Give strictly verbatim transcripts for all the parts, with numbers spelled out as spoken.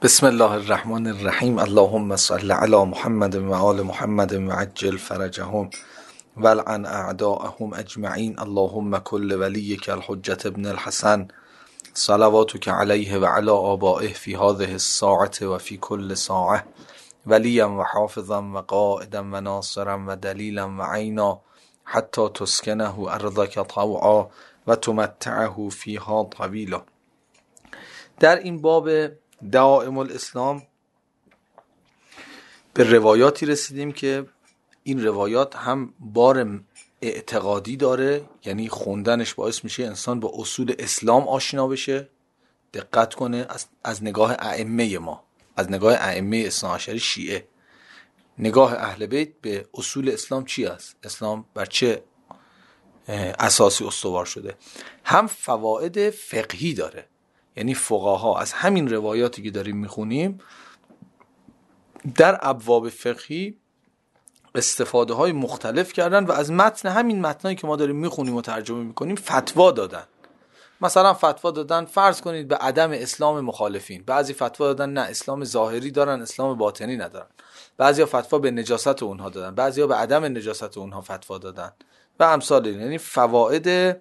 بسم الله الرحمن الرحیم. اللهم صل علی محمد و آل محمد و عجل فرجهم ولعن اعداءهم اجمعین. اللهم کل ولیک الحجة ابن الحسن صلواتک علیه و علی آبائه فی هذه الساعة و فی کل ساعة ولیا و حافظا و قائدا و ناصرا و دلیلا و عینا حتی تسکنه ارضک طوعا و تمتعه فیها طویلا. در این باب دعائم الاسلام به روایاتی رسیدیم که این روایات هم بار اعتقادی داره، یعنی خوندنش باعث میشه انسان با اصول اسلام آشنا بشه. دقت کنه از, از نگاه ائمه ما، از نگاه ائمه اثناعشری شیعه، نگاه اهل بیت به اصول اسلام چی است؟ اسلام بر چه اساسی استوار شده؟ هم فواید فقهی داره، یعنی فقها از همین روایاتی که داریم میخونیم در ابواب فقهی استفاده های مختلف کردن و از متن همین متنایی که ما داریم میخونیم و ترجمه میکنیم فتوا دادن. مثلا فتوا دادن فرض کنید به عدم اسلام مخالفین، بعضی فتوا دادن نه اسلام ظاهری دارن اسلام باطنی ندارن، بعضیا فتوا به نجاست اونها دادن، بعضیا به عدم نجاست اونها فتوا دادن و امثال این. یعنی فواید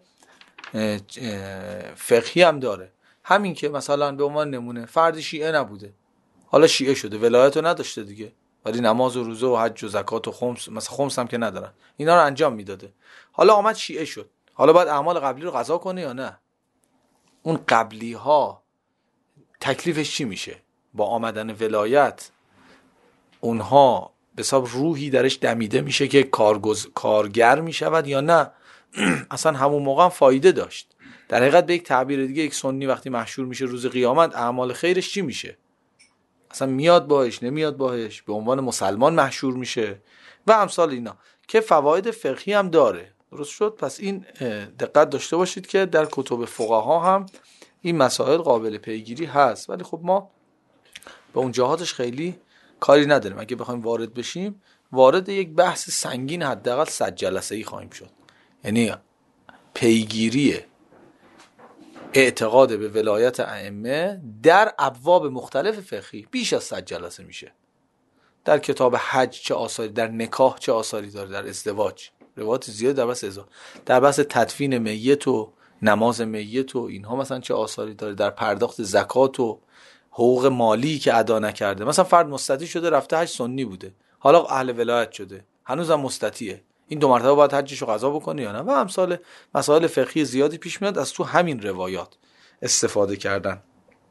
فقهی هم داره. همین که مثلا به عنوان نمونه فردی شیعه نبوده، حالا شیعه شده، ولایت رو نداشته دیگه، ولی نماز و روزه و حج و زکات و خمس، مثلا خمس هم که ندارن، اینا رو انجام میداده. حالا آمد شیعه شد، حالا باید اعمال قبلی رو قضا کنه یا نه؟ اون قبلی ها تکلیفش چی میشه؟ با آمدن ولایت اونها به حساب روحی درش دمیده میشه که کارگز... کارگر میشود یا نه؟ اصلا همون موقع هم فایده داشت. در حقیقت به یک تعبیر دیگه یک سنی وقتی محشور میشه روز قیامت، اعمال خیرش چی میشه؟ اصلا میاد باهش نمیاد باهش؟ به عنوان مسلمان محشور میشه و امثال اینا که فواید فقهی هم داره. درست شد؟ پس این دقت داشته باشید که در کتب فقها هم این مسائل قابل پیگیری هست، ولی خب ما به اون جهاتش خیلی کاری نداریم. اگه بخوایم وارد بشیم، وارد یک بحث سنگین حداقل صد جلسه‌ای خواهیم شد، یعنی پیگیری اعتقاد به ولایت ائمه در ابواب مختلف فقهی بیش از صد جلسه میشه. در کتاب حج چه آثاری، در نکاح چه آثاری داره، در ازدواج روایات زیاد، در بحث ازدواج، در بحث تدفین میت و نماز میت و اینها مثلا چه آثاری داره، در پرداخت زکات و حقوق مالی که ادا نکرده. مثلا فرد مستطیع شده رفته حج، سنی بوده، حالا اهل ولایت شده، هنوزم مستطیعه، این دو مرتبه باید حجشو قضا بکنه یا نه؟ و امثال مسائل فقهی زیادی پیش میاد از تو همین روایات استفاده کردن.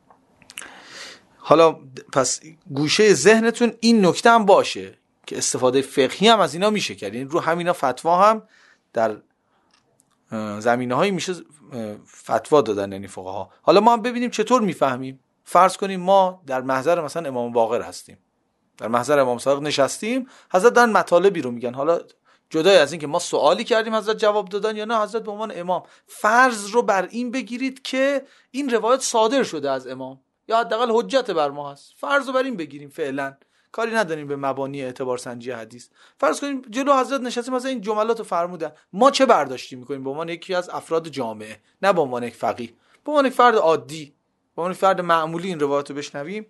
حالا پس گوشه ذهنتون این نکته هم باشه که استفاده فقهی هم از اینا میشه کرد، یعنی رو همینا فتوا هم در زمینه‌هایی میشه فتوا دادن یعنی فقها. حالا ما هم ببینیم چطور میفهمیم. فرض کنیم ما در محضر مثلا امام باقر هستیم، در محضر امام صادق نشستیم، حضرت دارن مطالبی رو میگن. حالا جدای از این که ما سوالی کردیم حضرت جواب دادن یا نه، حضرت به عنوان امام فرض رو بر این بگیرید که این روایت صادر شده از امام یا حداقل حجت بر ما هست، فرض رو بر این بگیریم، فعلا کاری نداریم به مبانی اعتبار سنجی حدیث. فرض کنیم جلو حضرت نشستیم، مثلا این جملات رو فرمودن، ما چه برداشتی میکنیم به عنوان یکی از افراد جامعه، نه به عنوان یک فقیه، به عنوان یک فرد عادی، به عنوان یک فرد معمولی این روایت رو بشنویم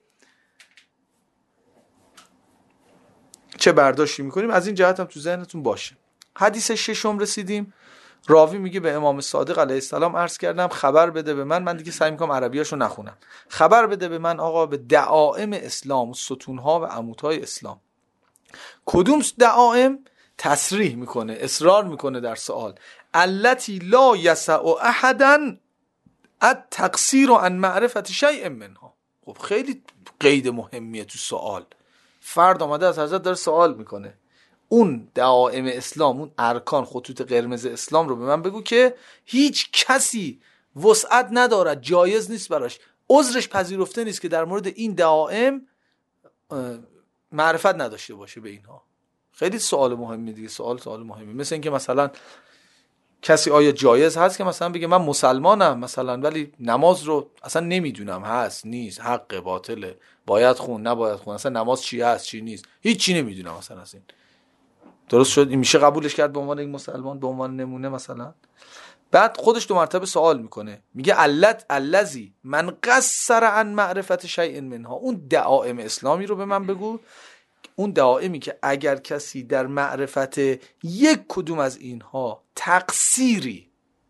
چه برداشتی میکنیم؟ از این جهت هم تو ذهنتون باشه. حدیث ششم رسیدیم. راوی میگه به امام صادق علیه السلام عرض کردم خبر بده به من، من دیگه سعی میکنم عربیاشو نخونم، خبر بده به من آقا به دعائم اسلام، ستونها و عمودهای اسلام. کدوم دعائم؟ تصریح میکنه، اصرار میکنه در سوال، التی لا یسع احدا التقصیر عن معرفت شیء منها. خب خیلی قید مهمیه تو سوال. فرد آمده از حضرت داره سوال میکنه، اون دعائم اسلام، اون ارکان، خطوط قرمز اسلام رو به من بگو که هیچ کسی وسعت ندارد، جایز نیست براش، عذرش پذیرفته نیست که در مورد این دعائم معرفت نداشته باشه به اینها. خیلی سوال مهمی دیگه، سوال سوال مهمی. مثل این که مثلا کسی آیا جایز هست که مثلا بگه من مسلمانم مثلا ولی نماز رو اصلا نمیدونم هست نیست، حق باطله، باید خون نباید خون، اصلا نماز چی هست چی نیست، هیچ چی نمیدونم مثلا از این. درست شد؟ این میشه قبولش کرد به عنوان یک مسلمان، به عنوان نمونه مثلا؟ بعد خودش دو مرتبه سوال میکنه، میگه علت الذی من قصر عن معرفت شیء منها، اون دعائم اسلامی رو به من بگو، اون دعائمی که اگر کسی در معرفت یک کدوم از اینها تقصیری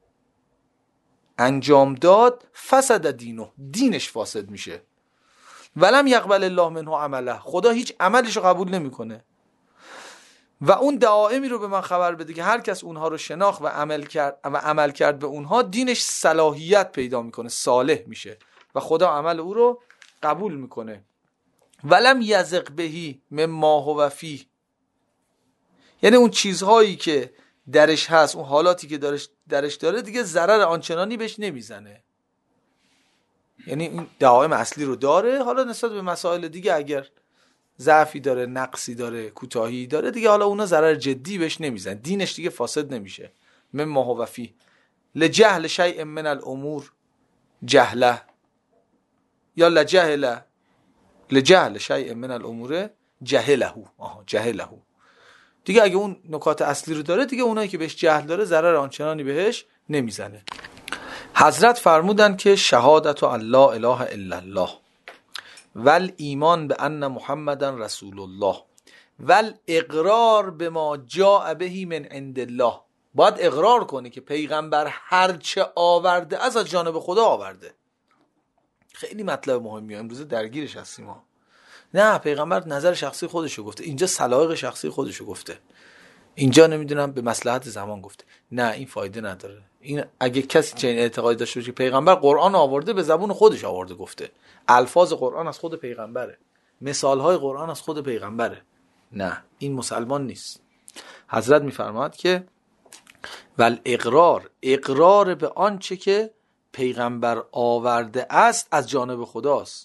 انجام داد فسد دینه، دینش فاسد میشه. ولم یقبل الله منه عمله، خدا هیچ عملش رو قبول نمیکنه. و اون دعائمی رو به من خبر بده که هر کس اونها رو شناخت و عمل کرد و عمل کرد به اونها، دینش صلاحیت پیدا میکنه، صالح میشه و خدا عمل او رو قبول میکنه. ولم یزق بهی مما هو فیه، یعنی اون چیزهایی که درش هست، اون حالاتی که درش درش داره دیگه ضرر آنچنانی بهش نمیزنه. یعنی این دعائم اصلی رو داره، حالا نسبت به مسائل دیگه اگر ضعفی داره، نقصی داره، کوتاهی داره، دیگه حالا اونا ضرر جدی بهش نمیزنه، دینش دیگه فاسد نمیشه. مما هو فیه لجهل شیء من الامور جهله، یا لجهل لجهل شیء من الامور جهله، آها جهله دیگه. اگه اون نکات اصلی رو داره دیگه اونایی که بهش جهل داره ضرر آنچنانی بهش نمیزنه. حضرت فرمودن که شهادت ان لا اله الا الله ول ایمان به ان محمدن رسول الله ول اقرار به ما جاء به من عند الله، باید اقرار کنی که پیغمبر هرچه آورده از از جانب خدا آورده. خیلی مطلب مهمیه، امروز درگیرش هستیم ما. نه، پیغمبر نظر شخصی خودشو گفته، اینجا سلایق شخصی خودشو گفته، اینجا نمیدونم به مصلحت زمان گفته. نه، این فایده نداره. این اگه کسی چنین اعتقادی داشته باشه پیغمبر قرآن آورده، به زبون خودش آورده گفته، الفاظ قرآن از خود پیغمبره، مثالهای قرآن از خود پیغمبره، نه این مسلمان نیست. حضرت میفرماد که ول اقرار، اقرار به آنچه که پیغمبر آورده است از جانب خداست.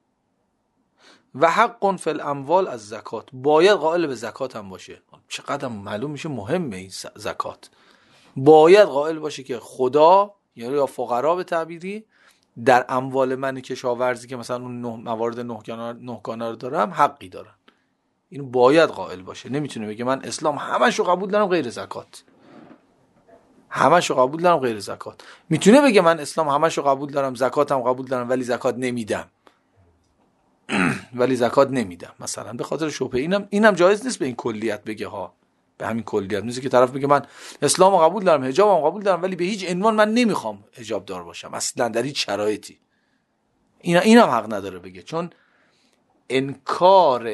و حق فی الاموال از زکات، باید قائل به زکات هم باشه. چقدر معلوم میشه مهمه این زکات. باید قائل باشه که خدا یا فقرا به تعبیری در اموال من کشاورزی که مثلا اون نه موارد نهگانه رو دارم حقی دارن. اینو باید قائل باشه. نمیتونه بگه من اسلام همشو قبول دارم غیر زکات، همشو قبول دارم غیر زکات. میتونه بگه من اسلام همشو قبول دارم، زکاتم قبول دارم، ولی زکات نمیدم ولی زکات نمیدم مثلا، به خاطر شبهه. اینم اینم جایز نیست به این کلیت بگه ها، به همین کلیت. میشه که طرف بگه من اسلامو قبول دارم، حجابم قبول دارم، ولی به هیچ عنوان من نمیخوام حجاب دار باشم اصلا در هیچ شرایطی. اینا اینم حق نداره بگه، چون انکار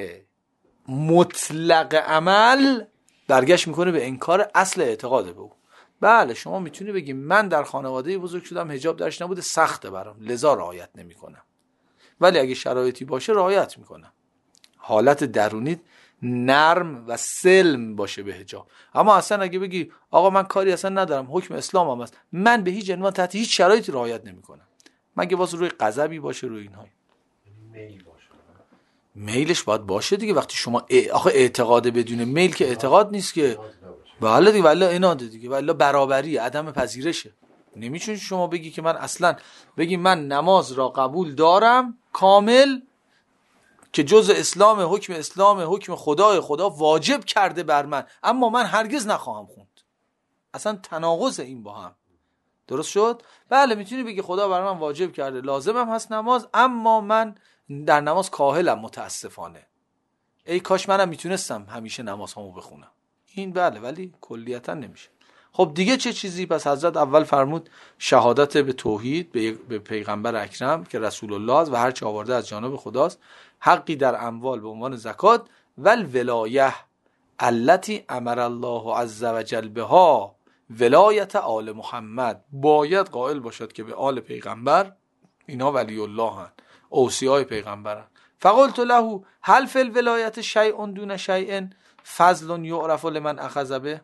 مطلق عمل برگشت میکنه به انکار اصل اعتقاد به او. بله شما میتونی بگی من در خانواده بزرگ شدم، حجاب درش نبوده، سخته برام لذا رعایت نمیکنم، ولی اگه شرایطی باشه رعایت میکنم. حالت درونیت نرم و سلم باشه به حجاب. اما اصلا اگه بگی آقا من کاری اصلا ندارم، حکم اسلام هم هست، من به هیچ عنوان تحت هیچ شرایطی رعایت نمیکنم، مگه واسه روی غضبی باشه، روی اینها میل باشه. میلش باید باشه دیگه. وقتی شما آخه اعتقاد بدون میل که اعتقاد نیست که، بله دیگه، والله اناده دیگه، والله برابری، عدم پذیرشه. نمیتونی شما بگی که من اصلا بگی من نماز را قبول دارم کامل که جز اسلام، حکم اسلام، حکم خدای خدا واجب کرده بر من، اما من هرگز نخواهم خوند. اصلا تناقض این با هم. درست شد؟ بله میتونی بگی خدا بر من واجب کرده، لازمم هست نماز، اما من در نماز کاهلم متاسفانه. ای کاش منم میتونستم همیشه نماز همو بخونم. این بله، ولی کلیتا نمیشه. خب دیگه چه چیزی؟ پس حضرت اول فرمود شهادت به توحید، به پیغمبر اکرم که رسول الله است و هر چه آورده از جانب خداست، حقی در اموال به عنوان زکات، والولایه التي امر الله عز وجل بها، ولایت آل محمد، باید قائل باشد که به آل پیغمبر اینا ولی الله هن، اوصیای پیغمبرن. فقلت له هل فی الولایت شیء دون شیء فضل یعرف لمن اخذ به؟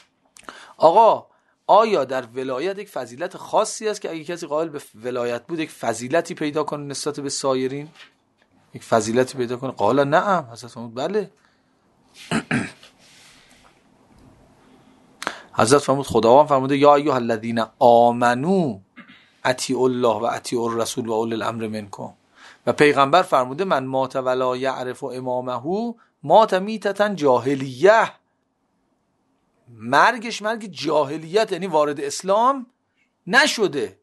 آقا آیا در ولایت یک فضیلت خاصی است که اگه کسی قائل به ولایت بود یک فضیلتی پیدا کنه نسبت به سایرین، یک فضیلتی پیدا کنه؟ قال نعم. حضرت فرمود بله. حضرت فرمود خداوند فرموده یا ایها الذین آمنو اطیعوا الله و اطیعوا الرسول و اولی الامر منکم، و پیغمبر فرموده من مات ولا یعرف امامه مات میتة جاهلیه، مرگش مرگ جاهلیت، یعنی وارد اسلام نشده.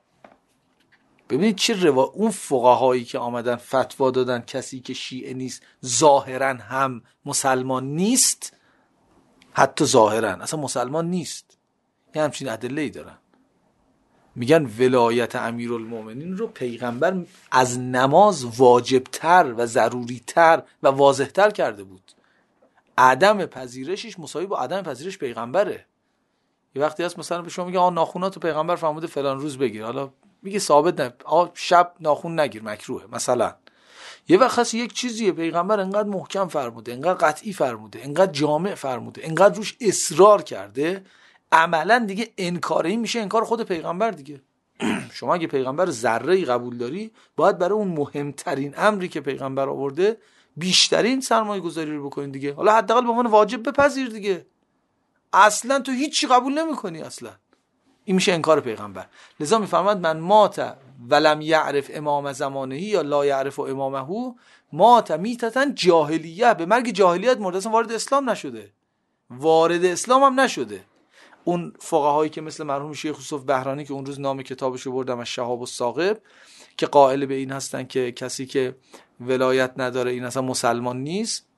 ببینید چه روا... اون فقهایی که آمدن فتوا دادن کسی که شیعه نیست ظاهرا هم مسلمان نیست، حتی ظاهرا اصلا مسلمان نیست، یه همچین ادله‌ای دارن. میگن ولایت امیرالمومنین رو پیغمبر از نماز واجبتر و ضروریتر و واضحتر کرده بود. عدم پذیرشش مساوی با عدم پذیرش پیغمبره. یه وقتی هست مثلا به شما میگه آ ناخوناتو پیغمبر فرموده فلان روز بگیر، حالا میگه ثابت نه، آ شب ناخون نگیر مکروهه مثلا. یه وقت هست یک چیزیه پیغمبر انقدر محکم فرموده، انقدر قطعی فرموده، انقدر جامع فرموده، انقدر روش اصرار کرده، عملا دیگه انکار این میشه انکار خود پیغمبر دیگه. شما اگه پیغمبر ذره‌ای قبول داری، باید برای اون مهمترین امری که پیغمبر آورده بیشترین سرمایه گذاری رو بکنین دیگه. حالا حداقل به عنوان واجب بپذیر دیگه. اصلا تو هیچی قبول نمی‌کنی اصلا. این میشه انکار پیغمبر. لذا میفرماد من مات ولم یعرف امام زمانه یا لا یعرف امامه مات میتتن جاهلیه، به مرگ جاهلیت مرده، اصلا وارد اسلام نشده، وارد اسلام هم نشده. اون فقهایی که مثل مرحوم شیخ یوسف بهرانی که اون روز نام کتابشو بردم از شهاب الثاقب، که قائل به این هستن که کسی که ولایت نداره این اصلا مسلمان نیست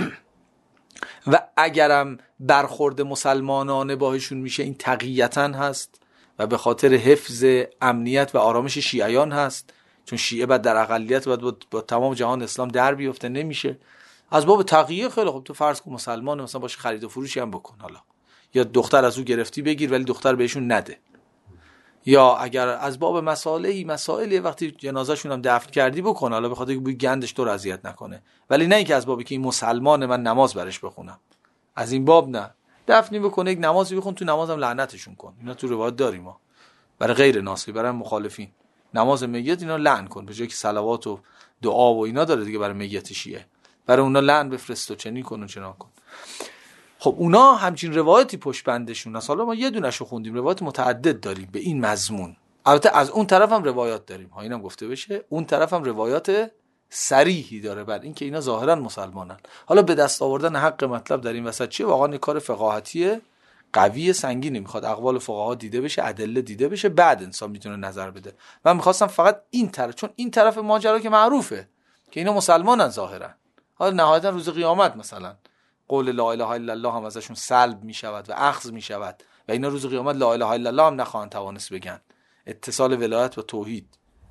و اگرم برخورد مسلمانانه باهشون میشه این تقییتاً هست و به خاطر حفظ امنیت و آرامش شیعیان هست، چون شیعه بعد در اقلیت بعد با, با تمام جهان اسلام در بیفته، نمیشه. از باب تقیه خیلی خوب تو فرض کن مسلمان مثلا باشه خرید و فروشی هم بکن، حالا یا دختر از او گرفتی بگیر ولی دختر بهشون نده، یا اگر از باب مسائلی مسائلی وقتی جنازه‌شون هم دفن کردی بکن، حالا به خاطر که بوی گندش تو رو اذیت نکنه، ولی نه اینکه از بابی که این مسلمانه من نماز برش بخونم، از این باب نه. دفنی بکنه یک نمازی بخون، تو نمازم لعنتشون کن، اینا تو روایت داریم ما برای غیر ناصری، برای مخالفین نماز میت اینا لعن کن، به جای که صلوات و دعا و اینا داره دیگه برای میت شیعه، برای اونا لعن بفرست و چنین کن و چنان کن. خب اونا همچین روایتی پشت بندشون هست. حالا ما یه دونهشو خوندیم، روایت متعدد داریم به این مضمون. البته از اون طرف هم روایات داریم ها، اینم گفته بشه، اون طرف هم روایات صریحی داره بر این که اینا ظاهرا مسلمانن. حالا به دست آوردن حق مطلب در این وسط چیه؟ واقعا کار فقاهتی قوی سنگینی میخواد، اقوال فقها دیده بشه، ادله دیده بشه، بعد انسان میتونه نظر بده. من میخواستم فقط این طرف، چون این طرف ماجرا که معروفه که اینا مسلمانن ظاهرا، حالا نهایتا روز قیامت مثلا قول لا اله الا الله هم ازشون سلب میشود و اخذ میشود و اینا روز قیامت لا اله الا الله هم نخواهند توانست بگن. اتصال ولایت و توحید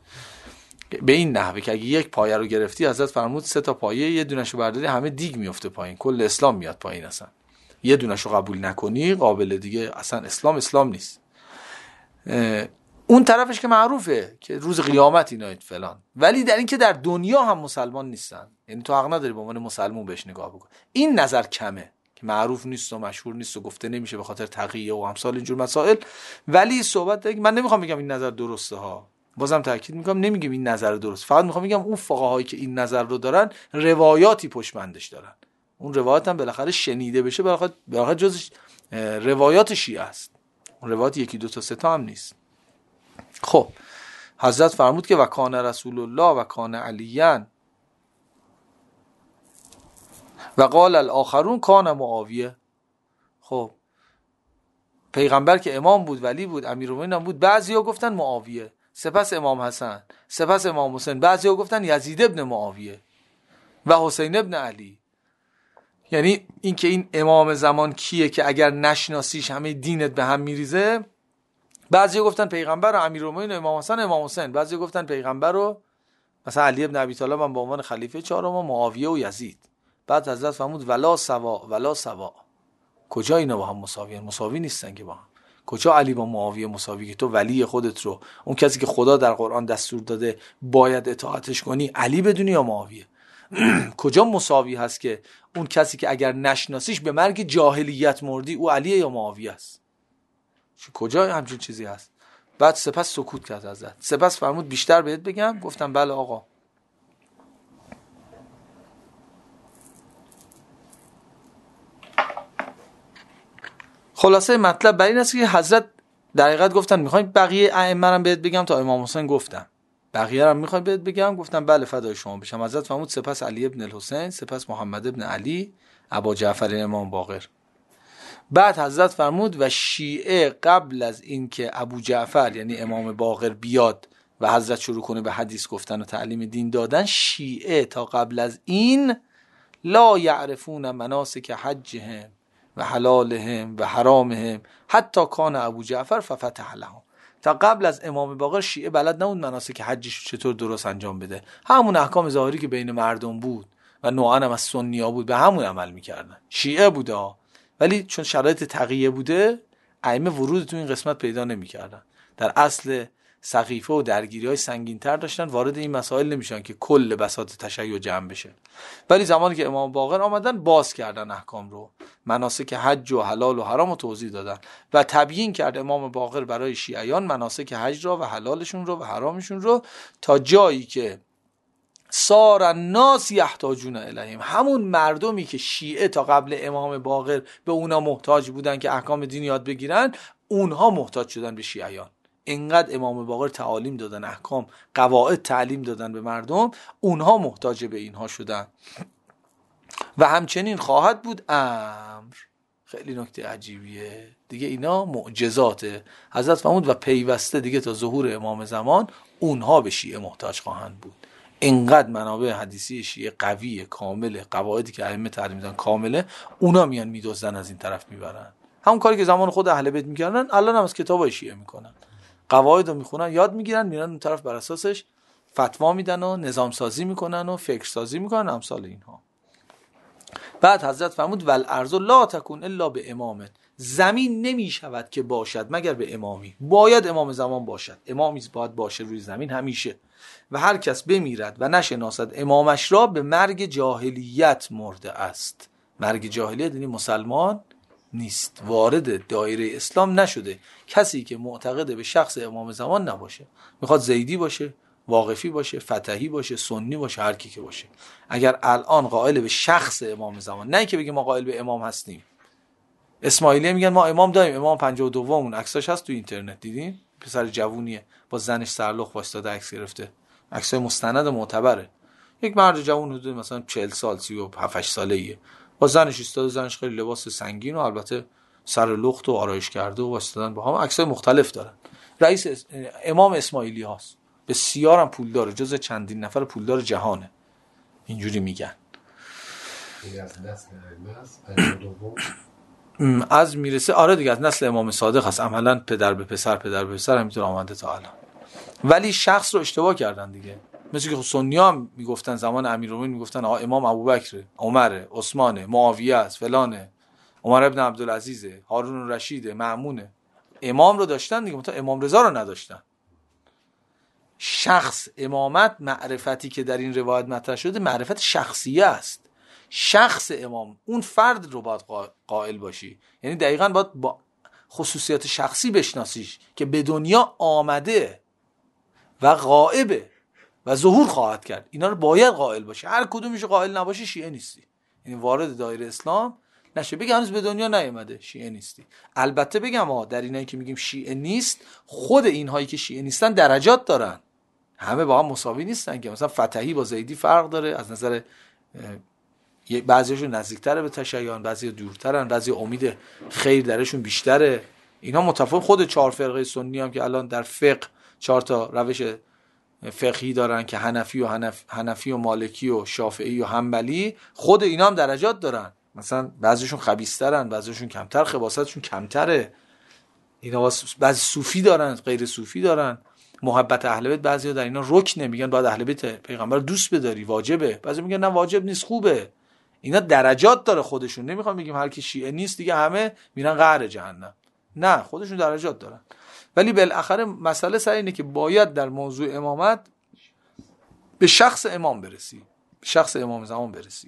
به این نحوه که اگه یک پایه رو گرفتی، حضرت فرمود سه تا پایه یه دونهشو برداری همه دیگ میفته پایین، کل اسلام میاد پایین. اصلا یه دونهشو قبول نکنی قابل دیگه اصلا اسلام اسلام نیست. اون طرفش که معروفه که روز قیامت اینا فلان، ولی در این که در دنیا هم مسلمان نیستن، یعنی تو حق نداری به عنوان مسلمان بهش نگاه بکن. این نظر کمه که معروف نیست و مشهور نیست و گفته نمیشه به خاطر تقیه و امثال اینجور مسائل. ولی صحبت داره، من نمیخوام بگم این نظر درسته ها، بازم تاکید میکنم نمیگم این نظر درست، فقط میخوام بگم اون فقهایی که این نظر رو دارن روایاتی پشت بندش دارن، اون روایات هم بالاخره شنیده بشه، بالاخره بالاخره جزء روایات شیعه است، اون روایات یکی دو تا سه تا هم نیست. خب حضرت فرمود که و کان رسول الله و کان علیان و قال الاخرون کان معاویه. خب پیغمبر که امام بود، ولی بود، امیرالمومنین هم بود، بعضیا گفتن معاویه، سپس امام حسن، سپس امام حسین، بعضیا گفتن یزید ابن معاویه و حسین ابن علی. یعنی این که این امام زمان کیه که اگر نشناسیش همه دینت به هم میریزه. بعضی گفتن پیغمبر و امیرالمومنین و امام حسن امام حسین، بعضی گفتن پیغمبر رو مثلا علی ابن ابی طالب هم به عنوان خلیفه چهارم و معاویه و یزید. بعد حضرت فرمود ولا سوا ولا سوا، کجا اینا با هم مساویان؟ مساوی نیستن که با هم. کجا علی با معاویه مساوی که تو ولی خودت رو، اون کسی که خدا در قرآن دستور داده باید اطاعتش کنی، علی بدونی یا معاویه؟ کجا مساوی هست که اون کسی که اگر نشناسیش به مرگ جاهلیت مردی او علیه یا معاویه است؟ کجا همچین چیزی هست؟ بعد سپس سکوت کرد حضرت، سپس فرمود بیشتر بهت بگم؟ گفتم بله آقا. خلاصه مطلب بر این است که حضرت در حقیقت گفتن میخوایم بقیه ائمه رو بهت بگم؟ تا امام حسین گفتم بقیه رو میخوای بهت بگم؟ گفتم بله فدای شما بشم. حضرت فرمود سپس علی ابن الحسین، سپس محمد ابن علی، ابا جعفر امام باقر. بعد حضرت فرمود و شیعه قبل از این که ابو جعفر یعنی امام باقر بیاد و حضرت شروع کنه به حدیث گفتن و تعلیم دین دادن، شیعه تا قبل از این لا یعرفون مناسک حجهم و حلالهم و حرامهم حتی کان ابو جعفر ففتح لهم. تا قبل از امام باقر شیعه بلد نبود مناسک حجش چطور درست انجام بده، همون احکام ظاهری که بین مردم بود و نوعا هم از سنی‌ها بود به همون عمل میکردن. شیعه بوده ها، ولی چون شرایط تقیه بوده ائمه ورود تو این قسمت پیدا نمیکردن. در اصل سقیفه و درگیری های سنگین تر داشتن، وارد این مسائل نمیشن که کل بساط تشیع جمع بشه. ولی زمانی که امام باقر آمدن باز کردن احکام رو، مناسک حج و حلال و حرام رو توضیح دادن و تبیین کرد امام باقر برای شیعیان مناسک حج را و حلالشون رو و حرامشون رو، تا جایی که صار الناس یحتاجون الیهم، همون مردمی که شیعه تا قبل امام باقر به اونا محتاج بودن که احکام دین یاد بگیرن، اونها محتاج شدن به شیعیان. اینقدر امام باقر تعالیم دادن، احکام قواعد تعلیم دادن به مردم، اونها محتاج به اینها شدن. و همچنین خواهد بود امر. خیلی نکته عجیبیه دیگه، اینا معجزاته. حضرت فرمود و پیوسته دیگه تا ظهور امام زمان اونها به شیعه محتاج خواهند بود. اینقدر منابع حدیثی شیعه قویه، کامله، قواعدی که ائمه تعلیم دادن کامله، اونا میان میدزدن از این طرف میبرن. همون کاری که زمان خود اهل بیت میکردن الان هم از کتابای شیعه میکنن، قواعد رو میخونن، یاد میگیرن، میرن اون طرف بر اساسش فتوا میدن و نظام سازی میکنن و فکر سازی میکنن، امثال اینها. بعد حضرت فرمود والارض لا تکون الا به امام، زمین نمیشود که باشد مگر به امامی. باید امام زمان باشد، امامی باید باشه روی زمین همیشه. و هر کس بمیرد و نشناسد امامش را به مرگ جاهلیت مرده است. مرگ جاهلیت یعنی مسلمان نیست، وارد دایره اسلام نشده. کسی که معتقد به شخص امام زمان نباشه، میخواد زیدی باشه، واقفی باشه، فتحی باشه، سنی باشه، هر کی که باشه، اگر الان قائل به شخص امام زمان، نه که بگیم ما قائل به امام هستیم. اسماعیلیه میگن ما امام داریم، امام پنجاه و دومون عکساش هست تو اینترنت، دیدین؟ پسر جوونیه با زنش سرلخ وایساده عکس گرفته، عکسای مستند معتبره. یک مرد جوون حدود مثلا چهل سال، سی و هفت ساله‌ایه، با زنش ایستاده، زنش خیلی لباس سنگین و البته سر لخت و آرایش کرده و وایسادن با هم، عکسای مختلف دارن. رئیس اس... امام اسماعیلی هاست، بسیار هم پول داره، جز چندین نفر پولدار جهانه، اینجوری میگن. از میرسه آره دیگه، از نسل امام صادق هست، عملا پدر به پسر پدر به پسر همینطور آمده تا الان. ولی شخص رو اشتباه کردن دیگه، مثل که سنی ها هم میگفتن زمان امیرالمومنین میگفتن آقا امام ابوبکر، عمر، عثمان، معاویه است، فلانه، عمر ابن عبدالعزیز، هارون الرشید، مأمونه. امام رو داشتن دیگه، مثلا امام رضا رو نداشتن. شخص امامت، معرفتی که در این روایت مطرح شده معرفت شخصیه است. شخص امام، اون فرد رو باید قائل باشی، یعنی دقیقاً باید با خصوصیات شخصی بشناسیش که به دنیا آمده و غائبه و ظهور خواهد کرد. اینا رو باید قائل باشی. هر کدومش قائل نباشی شیعه نیستی، یعنی وارد دایره اسلام نشه. بگم هنوز به دنیا نیامده شیعه نیستی. البته بگم ها، در اینایی که میگیم شیعه نیست، خود اینهایی که شیعه نیستن درجات دارن، همه با هم مساوی نیستن که. مثلا فتحی با زیدی فرق داره از نظر بعضیشون نزدیکتره به تشیع، بعضی دورترن، بعضی امید خیر درشون بیشتره. اینا متفاوت. خود چهار فرقه سنی هم که الان در فقه چهار تا روش فقهی دارن که حنفی و حنف... حنفی و مالکی و شافعی و حنبلی، خود اینا هم درجات دارن. مثلا بعضیشون خبیث‌ترن، بعضیشون کمتر، خباثتشون کمتره. اینا بعضی صوفی دارن، غیر صوفی دارن. محبت اهل بیت بعضیا در اینا رکنه، میگن باید اهل بیت پیغمبر دوست بداری، واجبه. بعضی میگن نه واجب نیست، خوبه. اینا درجات داره خودشون. نمیخوام بگیم هر کی شیعه نیست دیگه همه میرن قعر جهنم، نه، خودشون درجات دارن. ولی بالاخره مسئله سر اینه که باید در موضوع امامت به شخص امام برسی، به شخص امام زمان برسی.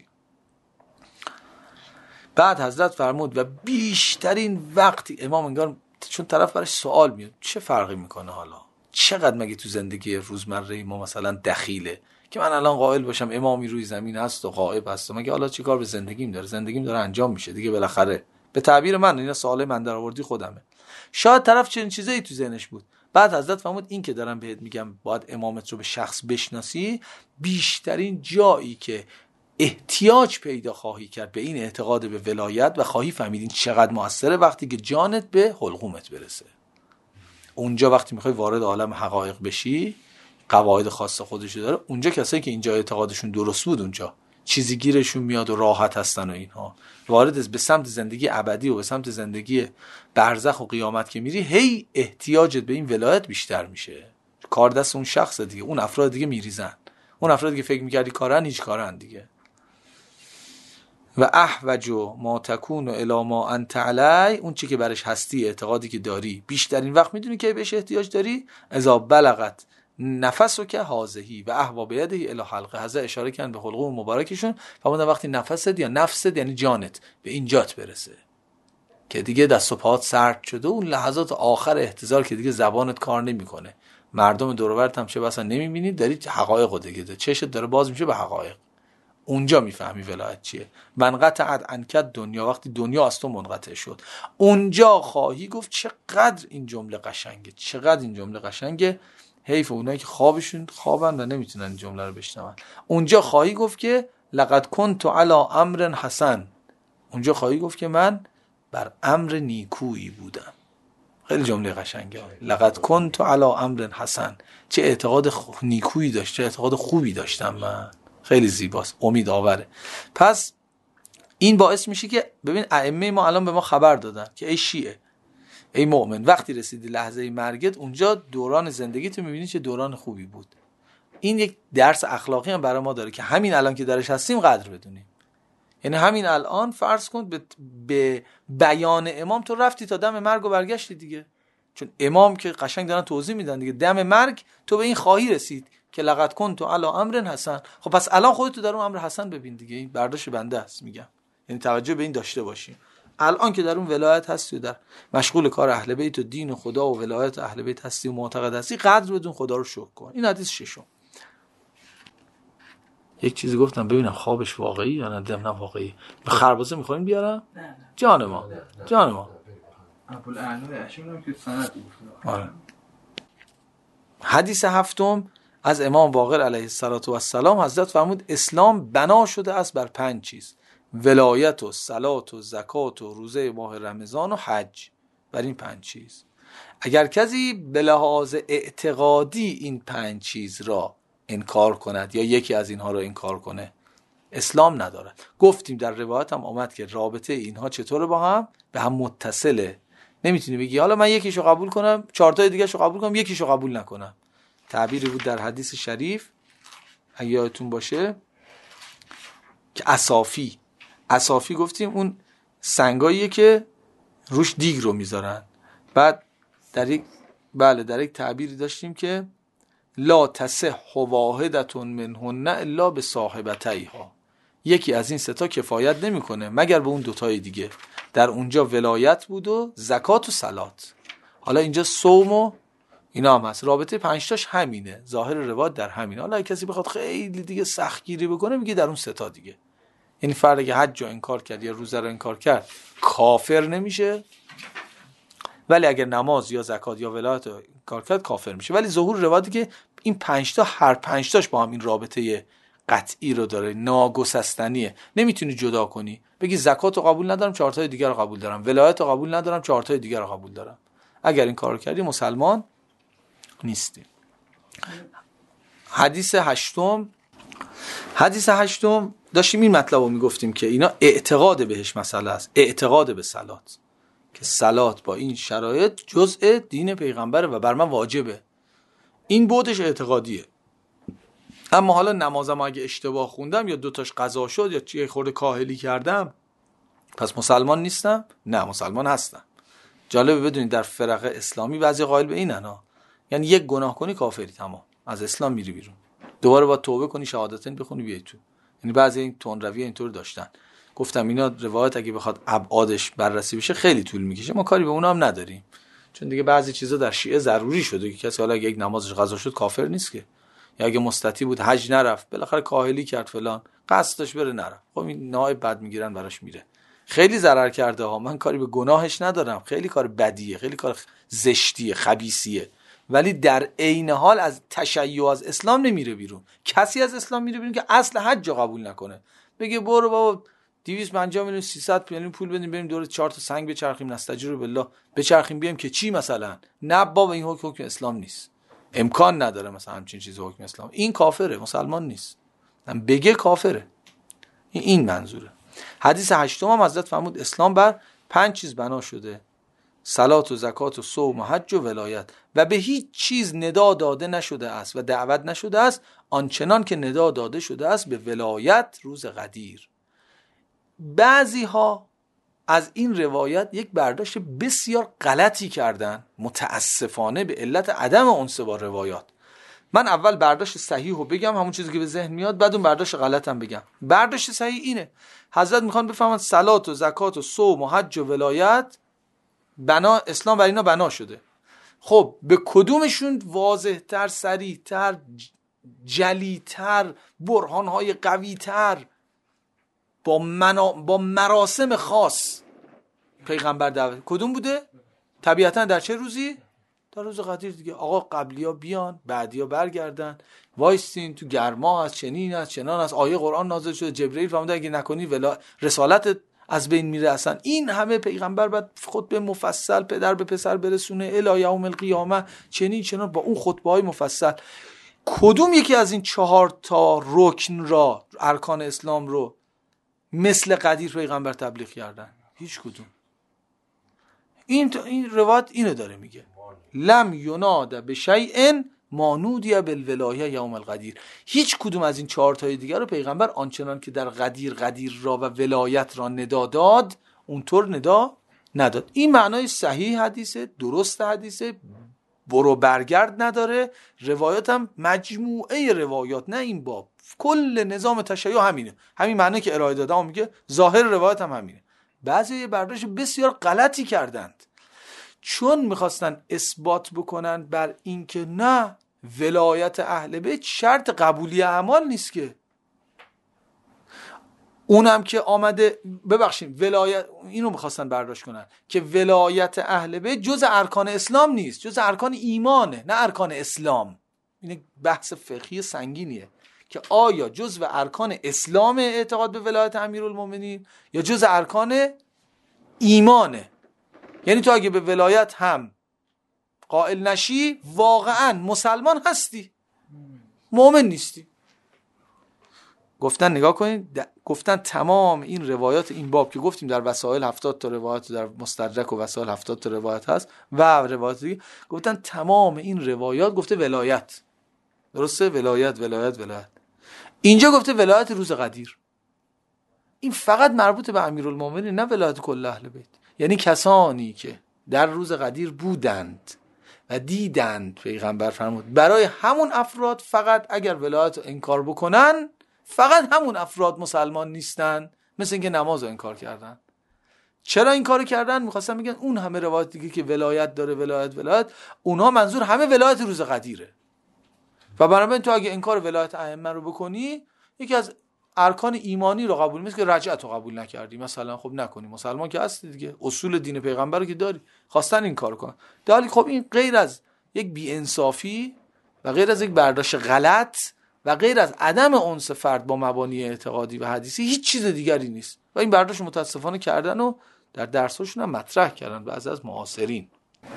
بعد حضرت فرمود و بیشترین وقتی امام انگار چون طرف براش سوال میاد چه فرقی میکنه، حالا چقدر مگه تو زندگی روزمره ما مثلا دخیله که من الان قائل باشم امامی روی زمین هست و غائب هست، مگه حالا چی کار به زندگیم داره؟ زندگیم داره انجام میشه دیگه بالاخره. به تعبیر من، اینا سوال من در آوردی خودمه. شاید طرف چنین چیزایی تو ذهنش بود. بعد حضرت فرمود این که دارم بهت میگم باید امامت رو به شخص بشناسی، بیشترین جایی که احتیاج پیدا خواهی کرد به این اعتقاد به ولایت و خواهی فهمید این چقدر موثره وقتی که جانت به حلقومت برسه. اونجا وقتی میخوای وارد عالم حقایق بشی، قواعد خاص خودشو داره. اونجا کسایی که اینجا اعتقادشون درست بود اونجا چیزی گیرشون میاد و راحت هستن و اینها، وارد به سمت زندگی ابدی و به سمت زندگی برزخ و قیامت که میری، هی احتیاجت به این ولایت بیشتر میشه. کار دست اون شخص دیگه، اون افراد دیگه میریزن، اون افرادی که فکر میکردی کارن هیچ کارن دیگه. و احوج ما تکون الی ما انت علی، اون چی که برش هستی، اعتقادی که داری، بیشترین وقت میدونی که بهش احتیاج داری، اذا بلغت نفسک هازهی و احوا بیده الی حلقه، هذا اشاره کردن به حلقه مبارکشون. فرمودن وقتی نفست یا نفست یعنی جانت به اینجات برسه که دیگه دست و پات سرد شده، اون لحظات آخر احتضار که دیگه زبانت کار نمیکنه، مردم دور و برت هم چه بسا نمیبینی، داری حقایق دیگه ده. چشت داره باز میشه به حقایق، اونجا میفهمی ولایت چیه. من قطعت عنکت دنیا، وقتی دنیا از تو منقطع شد، اونجا خواهی گفت چقدر این جمله قشنگه، چقدر این جمله قشنگه. حیف اونایی که خوابشون خوابن و نمیتونن این جمله رو بشنون. اونجا خواهی گفت که لقد کنت علی امر حسن، اونجا خواهی گفت که من بر امر نیکویی بودم. خیلی جمله قشنگه. لقد کنت علی امر حسن، چه اعتقاد نیکویی داشت، چه اعتقاد خوبی داشتم من. خیلی زیباست، امید آوره. پس این باعث میشه که ببین ائمه ما الان به ما خبر دادن که ای شیعه، ای مؤمن، وقتی رسیدی لحظه مرگت، اونجا دوران زندگی تو میبینی چه دوران خوبی بود. این یک درس اخلاقی هم برای ما داره که همین الان که درش هستیم قدر بدونیم. یعنی همین الان فرض کن به, به بیان امام تو رفتی تا دم مرگ و برگشتی دیگه، چون امام که قشنگ دارن توضیح میدن دیگه، دم مرگ تو به این خواهی رسید که لقد کنت علی امر حسن. خب پس الان خودت در اون امر حسن ببین دیگه، این برداشت بنده است میگم، یعنی توجه به این داشته باشیم. الان که در اون ولایت هستی و در مشغول کار اهل بیت و دین و خدا و ولایت اهل بیت هستی و معتقد هستی، قدر بدون، خدا رو شکر کن. این حدیث ششم. یک چیزی گفتم ببینم خوابش واقعی یا نه، دم نه واقعی. به خربزه میخواین بیارم؟ نه نه. جان ما جان ما ابوالعلا اشعری که سند گفت. آره. حدیث هفتم از امام باقر علیه السلام، حضرت فرمود اسلام بنا شده است بر پنج چیز: ولایت و صلات و زکات و روزه ماه رمضان و حج. بر این پنج چیز اگر کسی به لحاظ اعتقادی این پنج چیز را انکار کند یا یکی از اینها را انکار کنه، اسلام ندارد. گفتیم در روایت هم آمد که رابطه اینها چطوره با هم؟ به هم متصله. نمیتونی بگی حالا من یکیشو قبول کنم، چهار تا دیگه شو قبول کنم، یکیشو قبول نکنم. تعبیری بود در حدیث شریف اگه یادتون باشه که اصافی اصافی گفتیم اون سنگاییه که روش دیگ رو میذارن. بعد در یک بله در یک تعبیری داشتیم که لا تصح واحدتون منهن الا به صاحبتیها، یکی از این سه تا کفایت نمیکنه مگر به اون دوتای دیگه. در اونجا ولایت بود و زکات و صلات. حالا اینجا صوم و اینا هم هست. رابطه پنج تاش همینه، ظاهر روایت در همینه. حالا کسی بخواد خیلی دیگه سختگیری بکنه میگه در اون سه تا دیگه. یعنی فردی که حج رو انکار کرد یا روزه رو انکار کرد کافر نمیشه، ولی اگر نماز یا زکات یا ولایت رو انکار کرد کافر میشه. ولی ظهور روایتی که این پنج تا هر پنج تاش با هم این رابطه قطعی رو داره، ناگسستنیه، نمیتونی جدا کنی بگی زکات رو قبول ندارم چهار تا دیگر رو قبول دارم، ولایت رو قبول ندارم چهار تا دیگر رو قبول دارم. اگر این کارو کردی مسلمان نیستی. حدیث هشتم حدیث هشتم داشتیم این مطلب رو میگفتیم که اینا اعتقاد بهش مسئله است، اعتقاد به صلات، که صلات با این شرایط جزء دین پیغمبره و بر من واجبه. این بودش اعتقادیه. اما حالا نمازم اگه اشتباه خوندم یا دوتاش قضا شد یا چیه خورده کاهلی کردم پس مسلمان نیستم؟ نه، مسلمان هستم. جالبه بدونید در فرق اسلامی بعضی قائل به اینن ها، یعنی یک گناه کنی کافری، تمام از اسلام میری بیرون، دوباره باید توبه کنی، شهادتین بخونی بیای تو. یعنی بعضی این تندروی اینطور داشتن. گفتم اینا روایت اگه بخواد ابعادش بررسی بشه خیلی طول میکشه، ما کاری به اونا هم نداریم، چون دیگه بعضی چیزا در شیعه ضروری شده که کسی حالا اگه یک نمازش قضا شد کافر نیست که، یا اگه مستتی بود حج نرفت بالاخره کاهلی کرد فلان قصدش بره نرفت، خب این نائب بد میگیرن براش میره، خیلی ضرر کرده ها، من کاری به گناهش ندارم، خیلی کار بدیه، خیلی کار زشتیه، خبیثیه، ولی در عین حال از تشیع از اسلام نمیره بیرون. کسی از اسلام میره بیرون که اصل حج قبول نکنه، بگه برو بابا دویست و پنجاه میلیون سیصد میلیون پول بدیم بریم دور چهار تا سنگ بچرخیم، نستجیر بالله بچرخیم بیام که چی مثلا. نه بابا این حکم حکم اسلام نیست، امکان نداره مثلا همچین چیزی حکم اسلام. این کافره، مسلمان نیست. هم بگه کافره. این این منظوره. حدیث هشتم هم حضرت فرمود اسلام بر پنج چیز بنا شده: صلات و زکات و صوم و حج و ولایت، و به هیچ چیز ندا داده نشده است و دعوت نشده است آنچنان که ندا داده شده است به ولایت روز قدیر. بعضی ها از این روایت یک برداشت بسیار غلطی کردن، متاسفانه به علت عدم انس با روایات. من اول برداشت صحیح رو بگم، همون چیزی که به ذهن میاد، بعد اون برداشت غلطم بگم. برداشت صحیح اینه: حضرت میخوان بفهمن صلات و زکات و صوم و حج و ولایت بنا، اسلام بر اینا بنا شده. خب به کدومشون واضح تر، صریح تر، جلی تر، برهان های قوی تر، با, منا... با مراسم خاص پیغمبر دعوت کدوم بوده؟ طبیعتا در چه روزی؟ در روز قدیر دیگه. آقا قبلیا بیان، بعدیا برگردن، وایستین تو گرما هست، چنین هست، چنان هست، آیه قرآن نازل شده، جبرئیل فرموده اگه نکنی ولا رسالت از بین میره اصلا. این همه پیغمبر بعد خطبه مفصل پدر به پسر برسونه الی یوم القیامه، چنین چنان، با اون خطبه های مفصل. کدوم یکی از این چهار تا رکن را، ارکان اسلام رو مثل قدیر پیغمبر تبلیغ کردن؟ هیچ کدوم. این این روایت اینو داره میگه: لم یناد بشیء مانودی بالولایه یوم القدیر. هیچ کدوم از این چهار تای دیگر رو پیغمبر آنچنان که در قدیر قدیر را و ولایت را ندا داد اونطور ندا نداد. این معنای صحیح حدیثه، درست حدیثه، برو برگرد نداره. روایات هم مجموعه روایات، نه این باب، کل نظام تشیع همینه، همین معنی که ارائه دادم میگه، ظاهر روایت هم همینه. بعضی برداشت بسیار غلطی کردند، چون میخواستن اثبات بکنن بر این که نه، ولایت اهل بیت شرط قبولی اعمال نیست که. اونم که آمده، ببخشید ولایت، اینو میخواستن برداشت کنن که ولایت اهل بیت جز ارکان اسلام نیست، جز ارکان ایمانه، نه ارکان اسلام. این بحث فقهی سنگینیه که آیا جزء ارکان اسلام اعتقاد به ولایت امیرالمومنین یا جزء ارکان ایمانه. یعنی تو اگه به ولایت هم قائل نشی واقعا مسلمان هستی، مؤمن نیستی. گفتن نگاه کنید، گفتن تمام این روایات این باب که گفتیم در وسائل هفتاد تا روایت، در مستدرک و وسائل هفتاد تا روایت هست و روایات دیگه، گفتن تمام این روایات گفته ولایت، درسته؟ ولایت ولایت ولایت. اینجا گفته ولایت روز قدیر. این فقط مربوط به امیرالمومنین، نه ولایت کل اهل بیت. یعنی کسانی که در روز قدیر بودند و دیدند، پیغمبر فرمود برای همون افراد فقط اگر ولایت رو انکار بکنن، فقط همون افراد مسلمان نیستن. مثل اینکه نماز رو انکار کردن. چرا این کارو کردن؟ میخواستن بگن اون همه روایت دیگه که ولایت داره، ولایت ولایت، اونها منظور همه ولایت روز قدیره. و بنابراین تو اگه انکار ولایت ائمه رو بکنی، یکی از ارکان ایمانی رو قبول می‌کنی که رجعت رو قبول نکردی مثلا، خب نکنی، مسلمان که هستی دیگه، اصول دین پیغمبر رو که داری. خواستن این کار کنن، در حالی خب این غیر از یک بی‌انصافی و غیر از یک برداشت غلط و غیر از عدم انس فرد با مبانی اعتقادی و حدیثی هیچ چیز دیگری نیست. و این برداشت متاسفانه کردن و در درساشون هم مطرح کردن بعضی از معاصرین.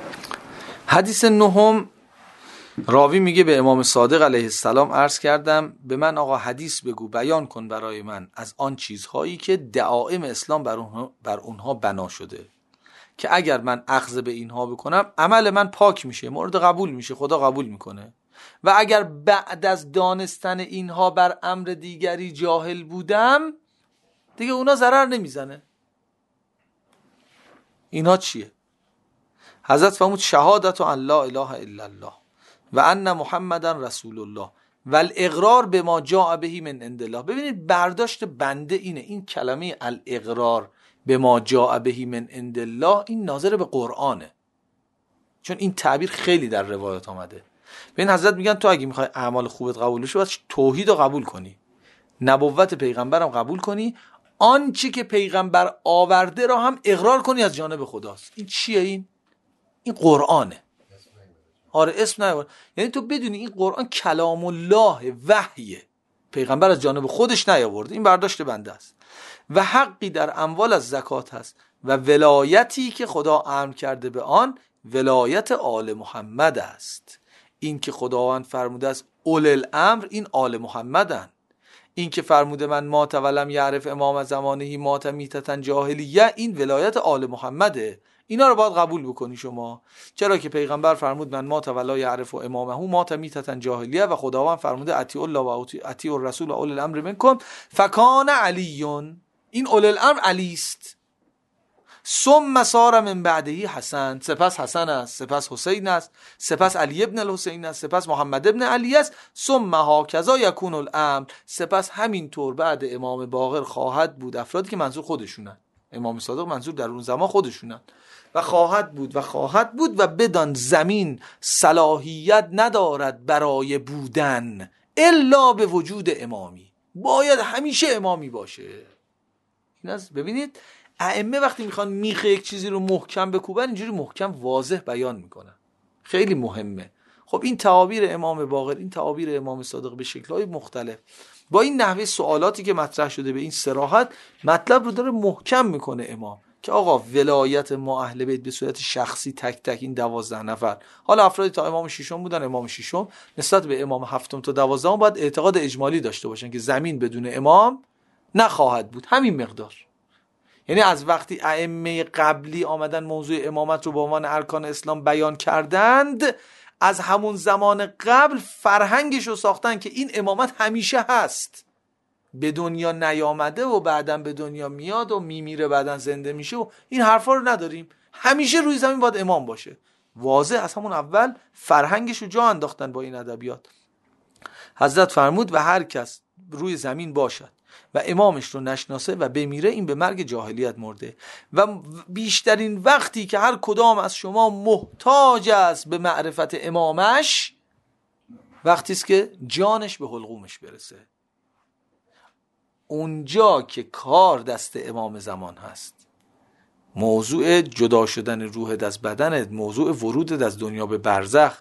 حدیث نهم، راوی میگه به امام صادق علیه السلام عرض کردم به من آقا حدیث بگو، بیان کن برای من از آن چیزهایی که دعائم اسلام بر اونها, بر اونها بنا شده، که اگر من اخذ به اینها بکنم عمل من پاک میشه، مورد قبول میشه، خدا قبول میکنه. و اگر بعد از دانستن اینها بر امر دیگری جاهل بودم، دیگه اونا ضرر نمیزنه. اینها چیه؟ حضرت فرمود شهادت ان لا اله الا الله و ان محمدن رسول الله و الاقرار به ما جاء به من عند الله. ببینید برداشت بنده اینه، این کلمه الاقرار به ما جاء به من عند الله این ناظر به قرآنه، چون این تعبیر خیلی در روایات آمده. ببین حضرت میگن تو اگه میخوای اعمال خوبت قبول بشه، باید توحید رو قبول کنی، نبوت پیغمبرم قبول کنی، آنچه که پیغمبر آورده را هم اقرار کنی از جانب خداست. این چیه؟ این این قرآنه. آره اسم نیاورد. یعنی تو بدونی این قرآن کلام الله، وحیه، پیغمبر از جانب خودش نیاورده، این برداشت بنده است. و حقی در اموال از زکات هست و ولایتی که خدا امر کرده به آن ولایت آل محمد است. این که خداوند فرموده است اول الامر، این آل محمدن. این که فرموده من مات ولم یعرف امام زمانه مات میتتا جاهلیه، این ولایت آل محمده. اینا رو باید قبول بکنی شما، چرا که پیغمبر فرمود من مات ولا یعرف امامه مات میتتا جاهلیه و خداوند فرموده اطیعوا الله و اطیعوا الرسول و اول الامر منکم فکان علی، این اول الامر علی است. ثم صار من بعده حسن، سپس حسن است، سپس حسین است، سپس علی ابن الحسین است، سپس محمد ابن علی است. ثم هکذا یکون الامر، سپس همین طور بعد امام باقر خواهد بود افرادی که منظور خودشونن، امام صادق منظور در اون زمان خودشونن، و خواهد بود و خواهد بود و بدان زمین صلاحیت ندارد برای بودن الا به وجود امامی، باید همیشه امامی باشه. این از ببینید ائمه وقتی میخوان میخه یک چیزی رو محکم بکوبن اینجوری محکم واضح بیان میکنن، خیلی مهمه. خب این تعابیر امام باقر، این تعابیر امام صادق به شکل‌های مختلف با این نحوه سوالاتی که مطرح شده به این صراحت مطلب رو داره محکم میکنه امام که آقا ولایت ما اهل بیت به صورت شخصی تک تک این دوازده نفر، حالا افرادی تا امام ششم بودن، امام ششم نسبت به امام هفتم تا دوازدهم باید اعتقاد اجمالی داشته باشن که زمین بدون امام نخواهد بود، همین مقدار. یعنی از وقتی ائمه قبلی آمدن موضوع امامت رو به عنوان ارکان اسلام بیان کردند، از همون زمان قبل فرهنگش رو ساختن که این امامت همیشه هست، به دنیا نیامده و بعداً به دنیا میاد و میمیره بعداً زنده میشه و این حرفا رو نداریم، همیشه روی زمین باید امام باشه. واضح از همون اول فرهنگش رو جا انداختن با این ادبیات. حضرت فرمود و هر کس روی زمین باشد و امامش رو نشناسه و بمیره، این به مرگ جاهلیت مرده. و بیشترین وقتی که هر کدام از شما محتاج است به معرفت امامش، وقتی است که جانش به حلقومش برسه، اونجا که کار دست امام زمان هست. موضوع جدا شدن روحت از بدنت، موضوع ورودت از دنیا به برزخ،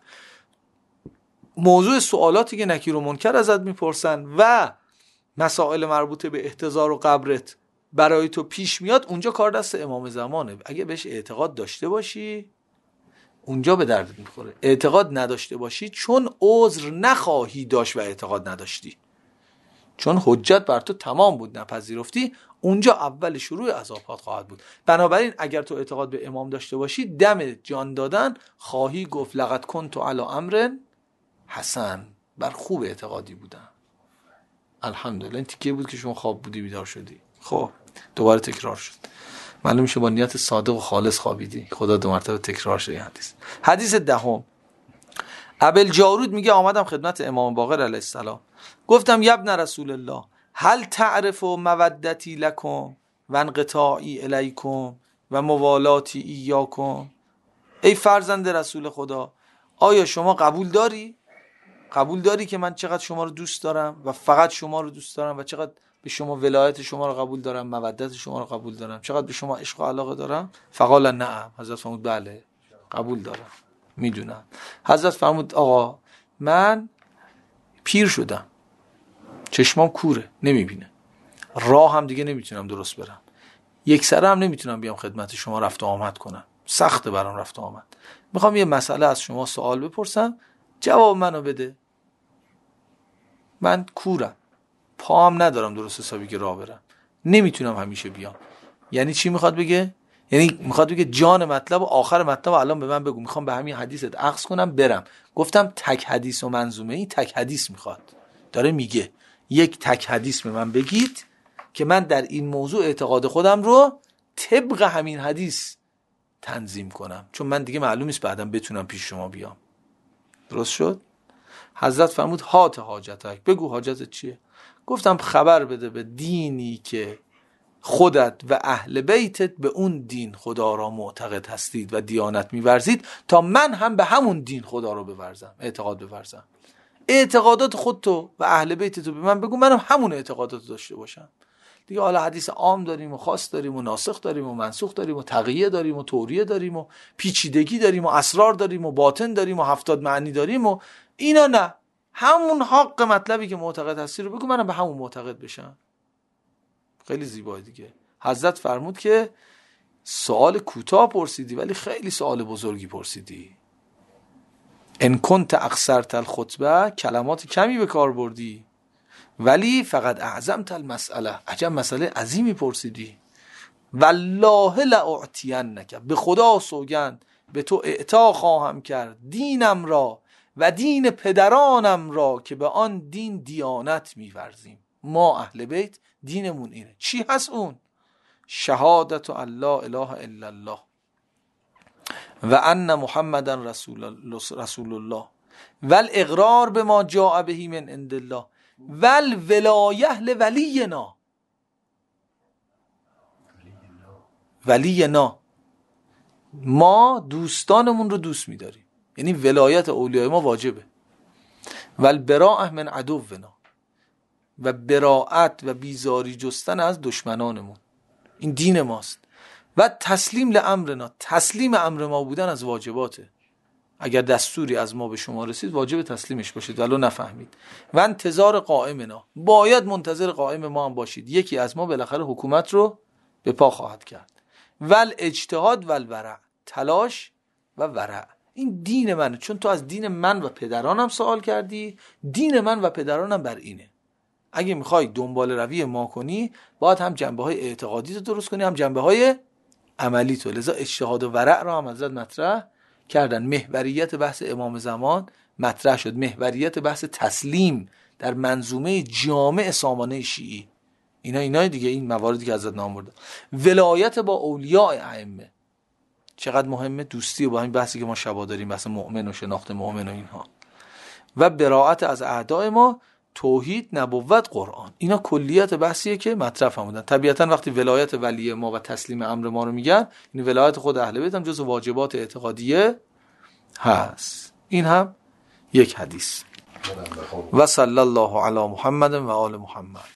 موضوع سوالاتی که نکیر و منکر ازت میپرسن و مسائل مربوطه به احتضار و قبرت برای تو پیش میاد، اونجا کار دست امام زمانه. اگه بهش اعتقاد داشته باشی اونجا به دردت میخوره، اعتقاد نداشته باشی چون عذر نخواهی داشت و اعتقاد نداشتی، چون حجت بر تو تمام بود نپذیرفتی، اونجا اول شروع عذابات خواهد بود. بنابراین اگر تو اعتقاد به امام داشته باشی دم جان دادن خواهی گفت لقد کنت علی امر حسن، بر خوب اعتقادی بودم. الحمدلله. این تیکه بود که شما خواب بودی بیدار شدی. خب دوباره تکرار شد، معلوم میشه با نیت صادق و خالص خوابیدی. خدا دو مرتبه تکرار شد این حدیث. حدیث دهم، ابوالجارود میگه آمدم خدمت امام باقر علیه السلام، گفتم یا ابن رسول الله هل تعرف مودتی لکم و انقطاعی الیکم و موالاتی ایاکم، ای فرزند رسول خدا آیا شما قبول داری قبول داری که من چقدر شما رو دوست دارم و فقط شما رو دوست دارم و چقدر به شما ولایت شما رو قبول دارم، مودت شما رو قبول دارم، چقدر به شما عشق و علاقه دارم؟ فقال نعم، حضرت فرمود بله قبول دارم، میدونم. حضرت فرمود آقا من پیر شدم، چشمام کوره نمیبینه، راه هم دیگه نمیتونم درست برم، یک سره هم نمیتونم بیام خدمت شما رفت و آمد کنم، سخته برام رفت و آمد، میخوام یه مسئله از شما سوال بپرسم جواب منو بده. من کورم، پام ندارم درست حسابی که راه برم، نمیتونم همیشه بیام. یعنی چی میخواد بگه؟ یعنی میخواد بگه جان مطلب و آخر مطلب الان به من بگو، میخوام به همین حدیثت اخذ کنم برم. گفتم تک حدیث و منظومه، این تک حدیث میخواد، داره میگه یک تک حدیث به من بگید که من در این موضوع اعتقاد خودم رو طبق همین حدیث تنظیم کنم، چون من دیگه معلوم نیست بعدم بتونم پیش شما بیام. درست شد؟ حضرت فرمود هات حاجتک، بگو حاجتت چیه؟ گفتم خبر بده به دینی که خودت و اهل بیتت به اون دین خدا را معتقد هستید و دیانت میورزید تا من هم به همون دین خدا را بورزم، اعتقاد بورزم. اعتقادات خودتو و اهل بیتتو به من بگو، منم همون اعتقاداتو داشته باشم. دیگه حالا حدیث عام داریم و خاص داریم و ناسخ داریم و منسوخ داریم و تقیه داریم و توریه داریم و پیچیدگی داریم و اسرار داریم و باطن داریم و هفتاد معنی داریم و اینا نه، همون حق مطلبی که معتقد هستی رو بگو، منم به همون معتقد بشم. خیلی زیبای دیگه. حضرت فرمود که سوال کوتاه پرسیدی ولی خیلی سوال بزرگی پرسیدی. ان کنت اقصرت الخطبه، کلمات کمی به کار بردی ولی فقط اعظمت المسئله، عجب مسئله عظیمی پرسیدی. والله لاعطینک، به خدا سوگند به تو اعطا خواهم کرد دینم را و دین پدرانم را که به آن دین دیانت می‌ورزیم. ما اهل بیت دینمون اینه. چی هست اون؟ شهادت ان لا اله الا الله و ان محمدا رسول رسول الله و الاقرار به ما جاء به من عند الله و الولایه لولینا. ولینا، ما دوستانمون رو دوست می‌داریم، یعنی ولایت اولیای ما واجبه. و البراءه من عدونا، و براءت و بیزاری جستن از دشمنانمون، این دین ماست. و تسلیم لامرنا، تسلیم امر ما بودن از واجباته. اگر دستوری از ما به شما رسید واجب تسلیمش باشید ولو نفهمید. و انتظار قائمنا، باید منتظر قائم ما هم باشید، یکی از ما بالاخره حکومت رو به پا خواهد کرد. ول اجتهاد ول ورع، تلاش و ورع، این دین منه. چون تو از دین من و پدرانم سوال کردی، دین من و پدرانم بر اینه. اگه میخوای دنبال روی ما کنی باید هم جنبه های اعتقادی تو درست کنی هم جنبه های عملی تو. لذا اجتهاد و ورع را هم حضرت مطرح کردن. محوریت بحث امام زمان مطرح شد، محوریت بحث تسلیم در منظومه جامع سامانه شیعی، اینا اینا دیگه، این مواردی که حضرت نام برده. ولایت با اولیاء ائمه چقدر مهمه، دوستی با همین بحثی که ما شبا داریم، بحث مؤمن و شناخت مؤمن و اینها. و براءت از اعداء ما، توحید، نبوت، قرآن، اینا کلیت بحثیه که مطرح فرمودن. طبیعتا وقتی ولایت ولی ما و تسلیم امر ما رو میگن، این ولایت خود اهل بیت هم جزو واجبات اعتقادیه هست. این هم یک حدیث. و صلی الله علی محمد و آل محمد.